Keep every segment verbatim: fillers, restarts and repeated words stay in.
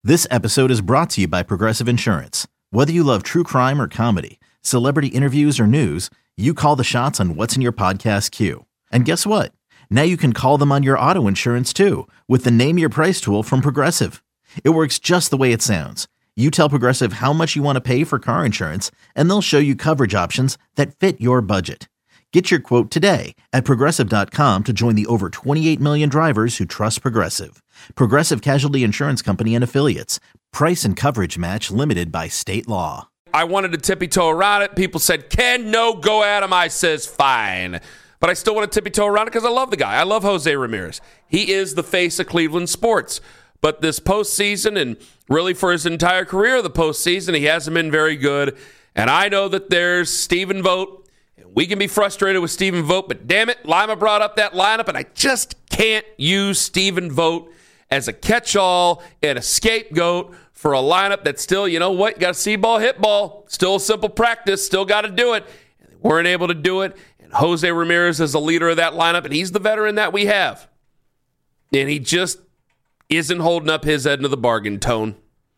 This episode is brought to you by Progressive Insurance. Whether you love true crime or comedy, celebrity interviews or news, you call the shots on what's in your podcast queue. And guess what? Now you can call them on your auto insurance too with the Name Your Price tool from Progressive. It works just the way it sounds. You tell Progressive how much you want to pay for car insurance, and they'll show you coverage options that fit your budget. Get your quote today at Progressive dot com to join the over twenty-eight million drivers who trust Progressive. Progressive Casualty Insurance Company and Affiliates. Price and coverage match limited by state law. I wanted to tippy-toe around it. People said, Ken, no, go at him. I says, fine. But I still want to tippy-toe around it because I love the guy. I love Jose Ramirez. He is the face of Cleveland sports. But this postseason, and really for his entire career, the postseason, he hasn't been very good. And I know that there's Stephen Vogt. We can be frustrated with Stephen Vogt, but damn it, Lima brought up that lineup, and I just can't use Stephen Vogt as a catch-all and a scapegoat for a lineup that's still, you know what, you got to see ball, hit ball. Still a simple practice, still got to do it. And they weren't able to do it, and Jose Ramirez is the leader of that lineup, and he's the veteran that we have. And he just isn't holding up his end of the bargain, Tone.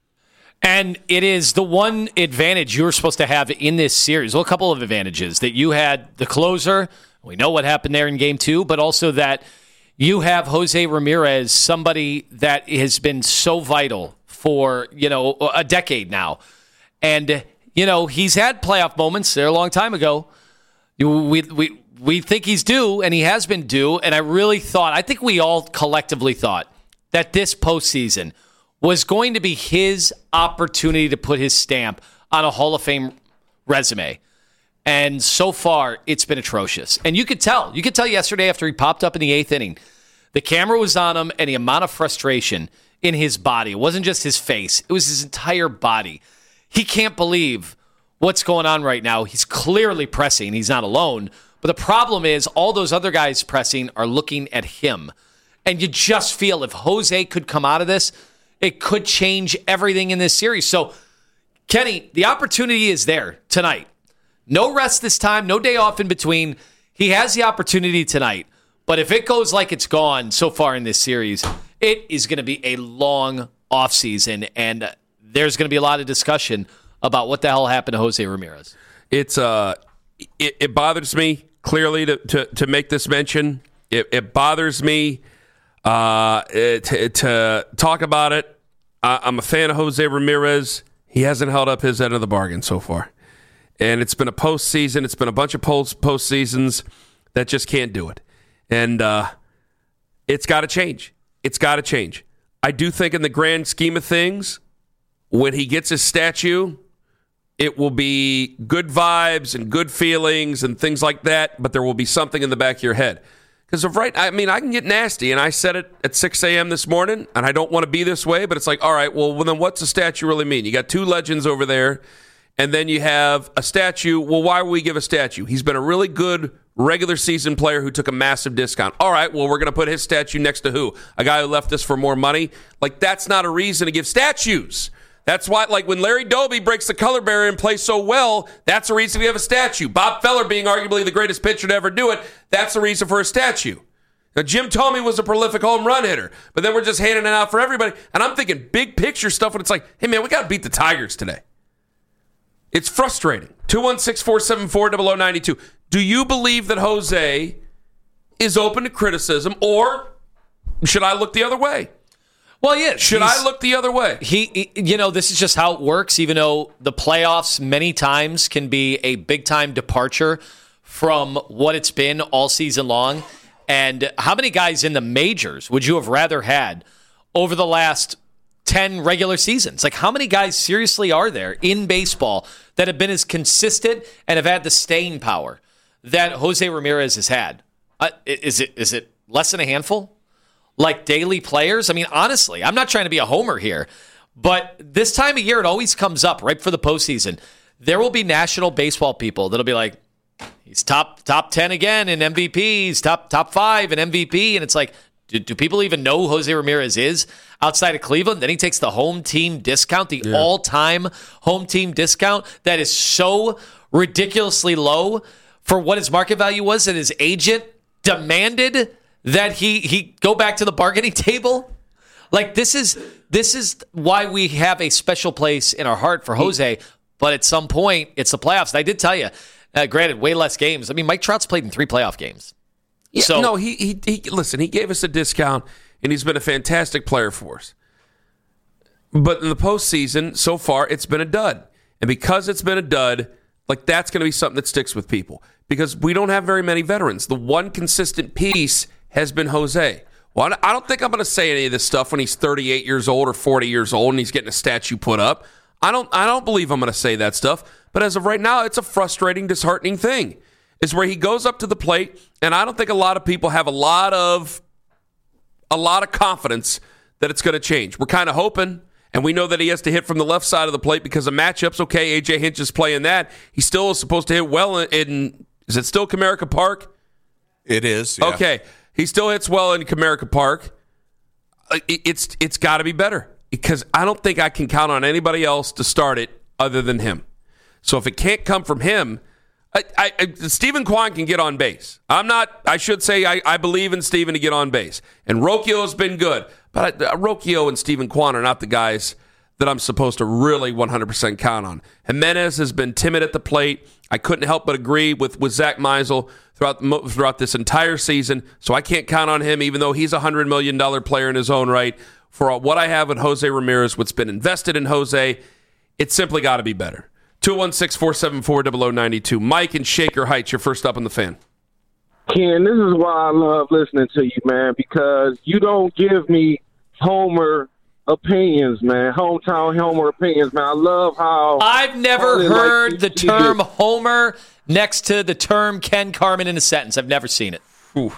And it is the one advantage you were supposed to have in this series. Well, a couple of advantages. That you had the closer. We know what happened there in game two. But also that you have Jose Ramirez, somebody that has been so vital for, you know, a decade now. And, you know, he's had playoff moments there a long time ago. We, we, we think he's due, and he has been due. And I really thought, I think we all collectively thought that this postseason was going to be his opportunity to put his stamp on a Hall of Fame resume. And so far, it's been atrocious. And you could tell. You could tell yesterday after he popped up in the eighth inning, the camera was on him and the amount of frustration in his body. It wasn't just his face. It was his entire body. He can't believe what's going on right now. He's clearly pressing. He's not alone. But the problem is all those other guys pressing are looking at him. And you just feel if Jose could come out of this, it could change everything in this series. So, Kenny, the opportunity is there tonight. No rest this time, no day off in between. He has the opportunity tonight. But if it goes like it's gone so far in this series, it is going to be a long offseason, and there's going to be a lot of discussion about what the hell happened to Jose Ramirez. It's uh, it, it bothers me, clearly, to, to, to make this mention. It, it bothers me Uh, to, to talk about it. Uh, I'm a fan of Jose Ramirez. He hasn't held up his end of the bargain so far. And it's been a postseason. It's been a bunch of post postseasons that just can't do it. And uh, it's got to change. It's got to change. I do think in the grand scheme of things, when he gets his statue, it will be good vibes and good feelings and things like that, but there will be something in the back of your head. Because of right, I mean, I can get nasty, and I said it at six a.m. this morning, and I don't want to be this way, but it's like, all right, well, well, then what's a statue really mean? You got two legends over there, and then you have a statue. Well, why would we give a statue? He's been a really good regular season player who took a massive discount. All right, well, we're going to put his statue next to who? A guy who left us for more money? Like, that's not a reason to give statues. That's why, like, when Larry Doby breaks the color barrier and plays so well, that's a reason to have a statue. Bob Feller being arguably the greatest pitcher to ever do it, that's a reason for a statue. Now, Jim Thome was a prolific home run hitter, but then we're just handing it out for everybody. And I'm thinking big picture stuff when it's like, hey, man, we got to beat the Tigers today. It's frustrating. two one six, four seven four, zero zero nine two. Do you believe that Jose is open to criticism, or should I look the other way? Well, yeah. Should I look the other way? He, he, you know, this is just how it works, even though the playoffs many times can be a big-time departure from what it's been all season long. And how many guys in the majors would you have rather had over the last ten regular seasons? Like, how many guys seriously are there in baseball that have been as consistent and have had the staying power that Jose Ramirez has had? Uh, is it is it less than a handful? Like daily players? I mean, honestly, I'm not trying to be a homer here, but this time of year, it always comes up right for the postseason. There will be national baseball people that'll be like, he's top top ten again in M V Ps, top top five in M V P, and it's like, do, do people even know who Jose Ramirez is outside of Cleveland? Then he takes the home team discount, the yeah. all-time home team discount that is so ridiculously low for what his market value was, and his agent demanded that he he go back to the bargaining table. Like this is this is why we have a special place in our heart for Jose. But at some point, it's the playoffs. And I did tell you, uh, granted, way less games. I mean, Mike Trout's played in three playoff games. Yeah, so no, he, he he listen. He gave us a discount, and he's been a fantastic player for us. But in the postseason, so far, it's been a dud. And because it's been a dud, like that's going to be something that sticks with people. Because we don't have very many veterans. The one consistent piece has been Jose. Well, I don't think I'm going to say any of this stuff when he's thirty-eight years old or forty years old and he's getting a statue put up. I don't I don't believe I'm going to say that stuff. But as of right now, it's a frustrating, disheartening thing. Is where he goes up to the plate, and I don't think a lot of people have a lot of a lot of confidence that it's going to change. We're kind of hoping, and we know that he has to hit from the left side of the plate because of matchups. Okay, A J Hinch is playing that. He still is supposed to hit well in, in is it still Comerica Park? It is. Yeah. Okay, he still hits well in Comerica Park. It, it's it's got to be better because I don't think I can count on anybody else to start it other than him. So if it can't come from him, I, I, I, Stephen Kwan can get on base. I'm not, I should say I, I believe in Stephen to get on base. And Rocchio has been good. But I, Rocchio and Stephen Kwan are not the guys that I'm supposed to really one hundred percent count on. Jimenez has been timid at the plate. I couldn't help but agree with, with Zach Meisel throughout, throughout this entire season. So I can't count on him, even though he's a one hundred million dollars player in his own right. For what I have with Jose Ramirez, what's been invested in Jose, it's simply got to be better. two one six, four seven four, zero zero nine two. Mike in Shaker Heights, you're first up on the Fan. Ken, this is why I love listening to you, man, because you don't give me Homer opinions, man. Hometown Homer opinions, man. I love how... I've never heard like the term Homer next to the term Ken Carman in a sentence. I've never seen it. Ooh.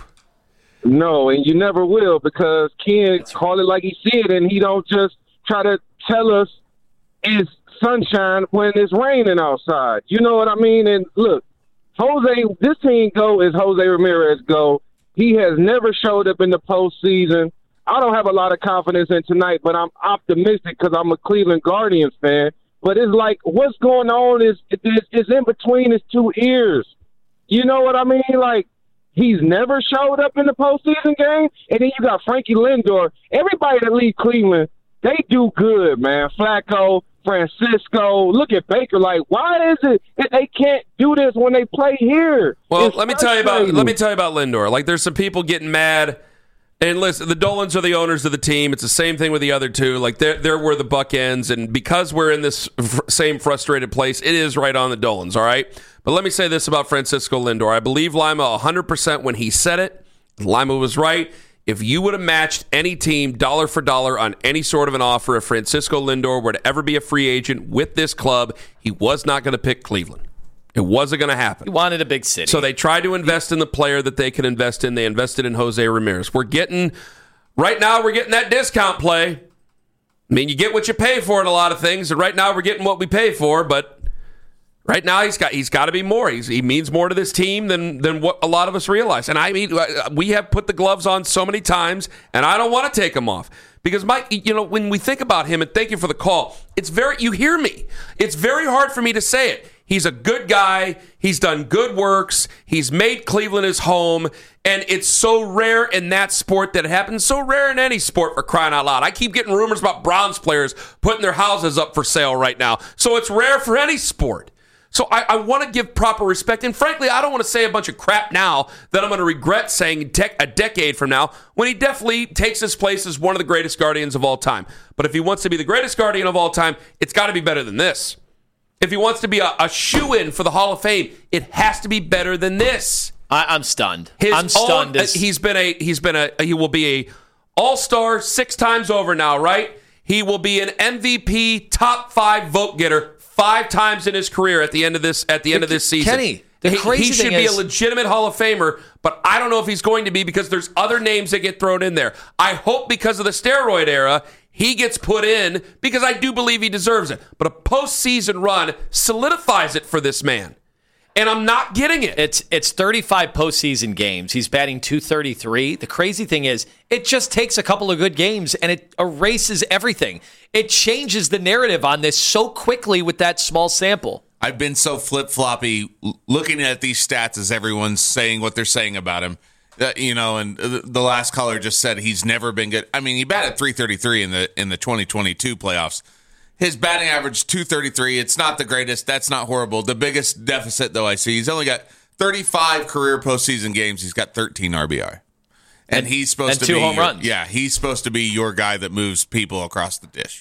No, and you never will, because Ken That's call right. it like he see it, and he don't just try to tell us it's sunshine when it's raining outside. You know what I mean? And look, Jose, this team go is Jose Ramirez go. He has never showed up in the postseason. I don't have a lot of confidence in tonight, but I'm optimistic because I'm a Cleveland Guardians fan. But it's like what's going on is is in between his two ears. You know what I mean? Like, he's never showed up in the postseason game, and then you got Frankie Lindor. Everybody that leave Cleveland, they do good, man. Flacco, Francisco, look at Baker. Like, why is it that they can't do this when they play here? Well, It's let me tell you about let me tell you about Lindor. Like, there's some people getting mad. And listen, the Dolans are the owners of the team. It's the same thing with the other two. Like, they're, they're where the buck ends. And because we're in this f- same frustrated place, it is right on the Dolans, all right? But let me say this about Francisco Lindor. I believe Lima one hundred percent when he said it. Lima was right. If you would have matched any team dollar for dollar on any sort of an offer, if Francisco Lindor were to ever be a free agent with this club, he was not going to pick Cleveland. It wasn't going to happen. He wanted a big city. So they tried to invest in the player that they could invest in. They invested in Jose Ramirez. We're getting, right now, we're getting that discount play. I mean, you get what you pay for in a lot of things, and right now we're getting what we pay for, but right now he's got he's got to be more. He's, he means more to this team than than what a lot of us realize. And I mean, we have put the gloves on so many times, and I don't want to take them off. Because, Mike, you know, when we think about him, and thank you for the call, it's very, you hear me. It's very hard for me to say it. He's a good guy. He's done good works. He's made Cleveland his home. And it's so rare in that sport that it happens. So rare in any sport, for crying out loud. I keep getting rumors about Browns players putting their houses up for sale right now. So it's rare for any sport. So I, I want to give proper respect. And frankly, I don't want to say a bunch of crap now that I'm going to regret saying de- a decade from now, when he definitely takes his place as one of the greatest Guardians of all time. But if he wants to be the greatest Guardian of all time, it's got to be better than this. If he wants to be a, a shoe-in for the Hall of Fame, it has to be better than this. I, I'm stunned. His I'm stunned. Own, as... He's been a he's been a he will be a all-star six times over now, right? He will be an M V P top five vote getter five times in his career at the end of this at the end of this season. Kenny, the he, crazy he should thing be is, a legitimate Hall of Famer, but I don't know if he's going to be because there's other names that get thrown in there. I hope because of the steroid era, he gets put in because I do believe he deserves it. But a postseason run solidifies it for this man. And I'm not getting it. It's it's thirty-five postseason games. He's batting two thirty-three. The crazy thing is, it just takes a couple of good games and it erases everything. It changes the narrative on this so quickly with that small sample. I've been so flip-floppy looking at these stats as everyone's saying what they're saying about him. Uh, you know, and the last caller just said he's never been good. I mean, he batted three thirty-three in the in the twenty twenty-two playoffs. His batting average two thirty-three. It's not the greatest. That's not horrible. The biggest deficit, though, I see, he's only got thirty-five career postseason games. He's got thirteen R B I, and, and he's supposed and to two be home your, runs. Yeah, he's supposed to be your guy that moves people across the dish.